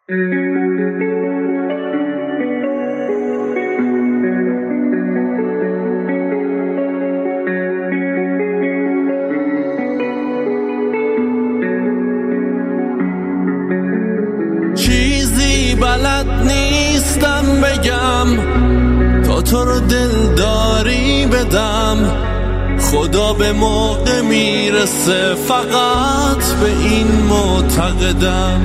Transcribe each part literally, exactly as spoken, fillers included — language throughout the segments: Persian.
چیزی بلد نیستم بگم تا تو رو دلداری بدم، خدا به موقع میرسه فقط به این معتقدم.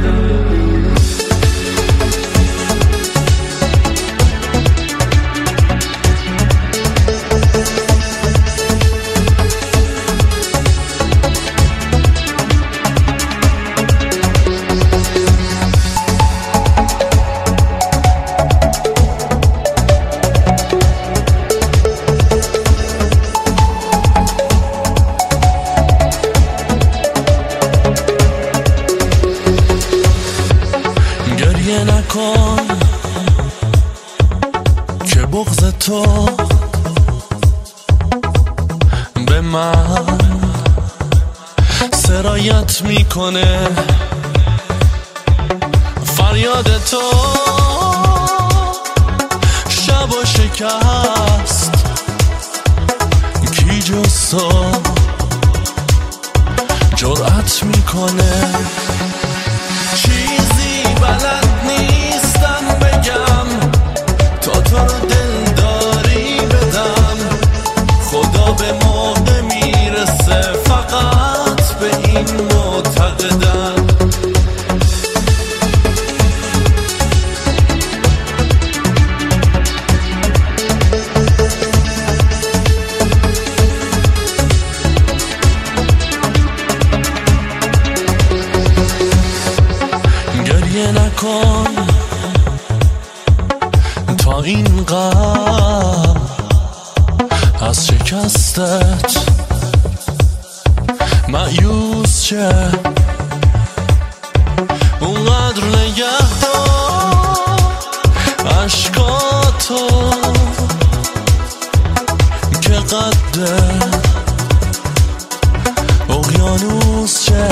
گریه نکن که بغض تو به من سرایت میکنه، فریاد تو شب و شکست کی جز تو جرأت میکنه. چیزی بلد نیستم بگم تا تو رو دلداری بدم، خدا به موقع میرسه فقط به این معتقدم. گریه نکن تا این غم از شکستت مایوس شه، اونقدر نگه دار عشقاتو که قد اقیانوس شه.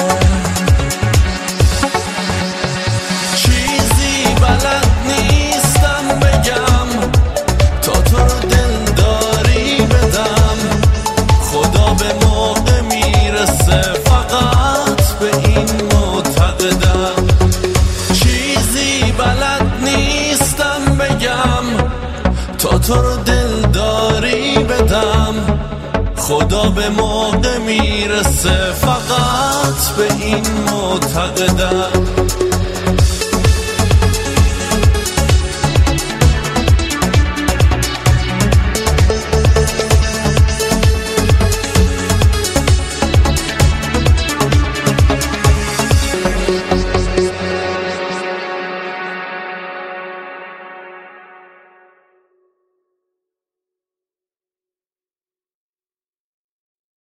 چیزی بلد نیستم بگم تا تو رو دلداری بدم، خدا به موقع میرسه فقط به این معتقدم. چیزی بلد نیستم بگم تا تو رو دلداری بدم، خدا به موقع میرسه فقط به این معتقدم.